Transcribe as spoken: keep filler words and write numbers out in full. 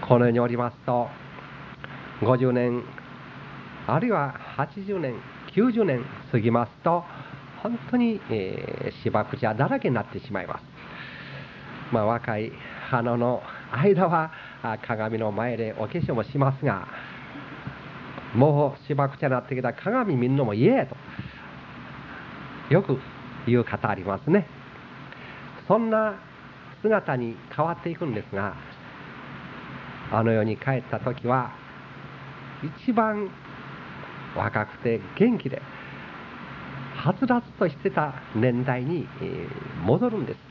この世におりますと、ごじゅうねんあるいははちじゅうねんきゅうじゅうねん過ぎますと、本当に、えー、しばくちゃだらけになってしまいます。まあ、若い花の間は鏡の前でお化粧もしますが、もうしばくちゃになってきたら鏡見るのも嫌やとよく言う方ありますね。そんな姿に変わっていくんですが、あの世に帰った時は一番若くて元気ではつらつとしてた年代に戻るんです。